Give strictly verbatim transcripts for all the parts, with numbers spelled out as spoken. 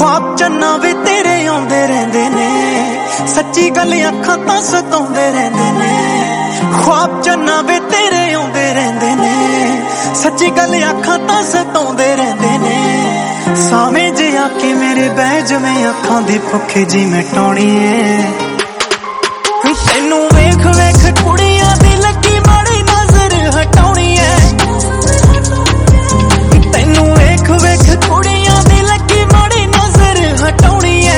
ख्वाब चन्ना वे तेरे आउंदे रहिंदे ने, सच्ची गल अखां तां सताउंदे रहिंदे ने। ख्वाब चन्ना वे तेरे आउंदे रहिंदे ने, सच्ची गल अखां तां सताउंदे रहिंदे ने। सावें जे आके मेरे बह जवें अखां दी भुख जी मिटाउणी ऐ। तैनू वेख वेख कुड़ियां दी लगी माड़ी नजर हटाउणी ऐ। तैनू वेख वेख कुड़ियां दी लगी माड़ी नजर हटाउणी ऐ।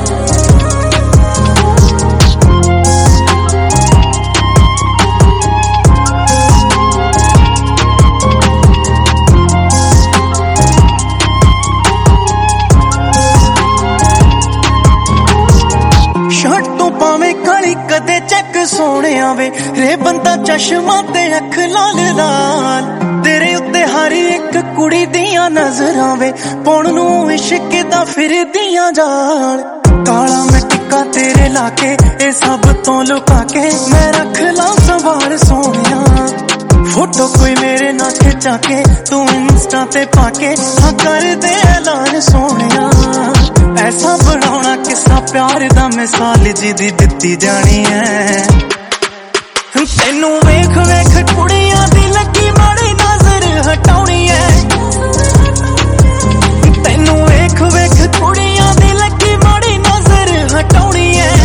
शर्ट तो पावे काली कदे चेक सोने वे, रे बंदा चश्मा ते अख लाल लाल। तेरे उत्ते हर एक कुड़ी दियां नजरां वे, पौण नू इश्क दा फिर दियां जाल। काला मैं टिक्का तेरे लाके ए सब तो लुका के, मैं रख ला संभाल सोनिया। फोटो कोई मेरे ना खिंचा के तू इंस्टा ते पाके, हाँ कर दे ऐलान सोनिया। ऐसा बनाना किस्सा प्यार दा मिसाल जी दी दित्ती जानी है। तैनू वेख वेख कुड़ियां दी लगी माड़ी नजर हटाउणी है। तैनू वेख वेख कुड़ियां दी लगी माड़ी नजर हटाउणी है।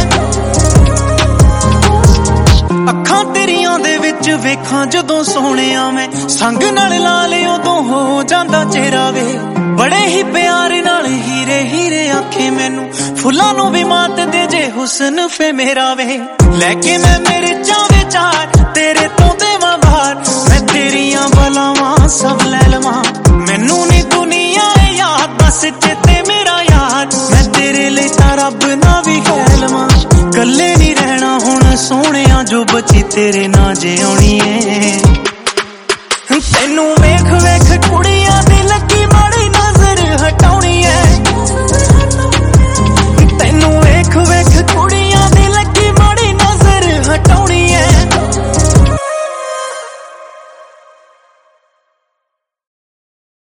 अखां तेरियां दे विच वेखां जदों सोहणिया मैं, संग नाल ला ले उदों हो जांदा चेहरा वे। बड़े ही प्यार नाल हीरे हीरे आखे मैनू, फुल्लां नू भी मात दे जे हुस्न फे मेरा वे। लैके मैं मेरे चावे चार तेरे तो देवां बाहर, मैं तेरियां बलावां सब लै लवां। मैनू नी दुनिया याद बस चेते मेरा यार, मैं तेरे लिए तां रब ना भी कह लवां। कल्ले नी रहना हुण सोहणिया, जो बची तेरे ना जे आउणी ऐ। तैनू वेख वेख कुड़ी